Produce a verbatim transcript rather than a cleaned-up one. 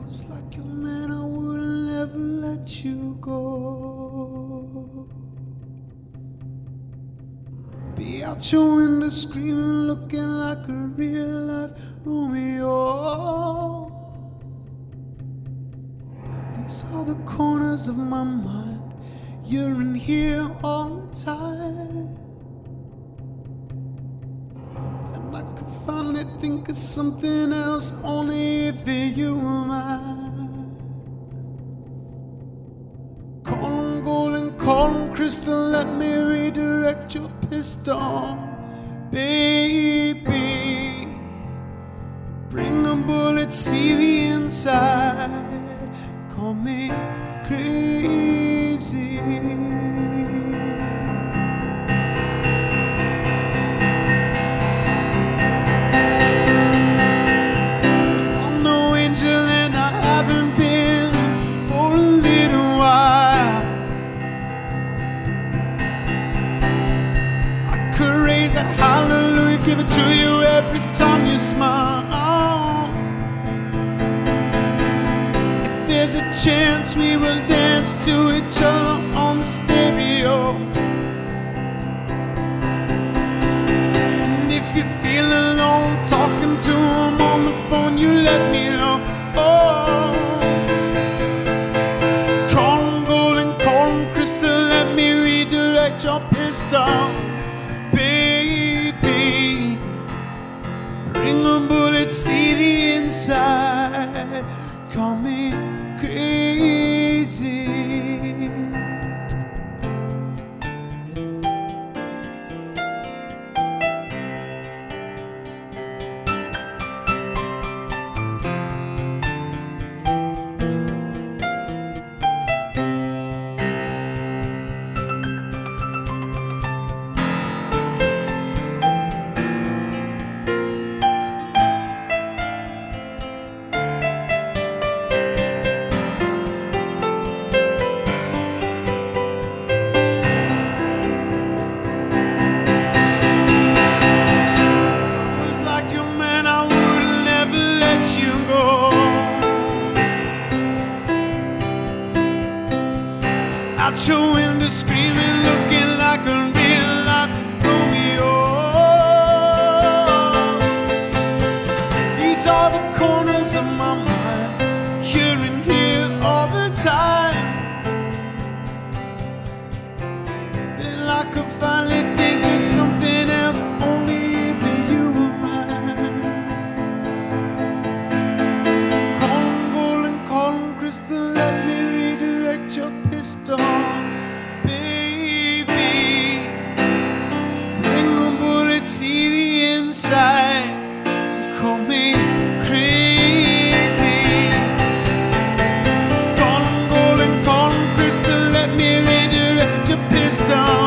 was like your man, I would never let you go. Be out your window screaming, looking like a real life Romeo. These are the corners of my mind, you're in here all the time. And I could finally think of something else, only if you were mine. Call 'em gold and call 'em crystal, let me redirect your pistol, baby. Bring a bullet, see the inside, call me crazy. I'm no angel and I haven't been for a little while. I could raise a hallelujah, give it to you every time you smile. There's a chance we will dance to each other on the stereo. And if you feel alone talking to him on the phone, you let me know. Oh, call 'em gold and call 'em crystal, let me redirect your pistol, baby. Bring a bullet, see the inside, call me crazy. Out your window screaming, looking like a real life Romeo. These are the corners of my mind, you're in here all the time. Then I could finally think of something else, only if you were mine. Call 'em gold and call 'em crystal, let me redirect your pistol, baby. Bring a bullet, see the inside, call me crazy. Call 'em gold and call 'em crystal, let me redirect your pistol,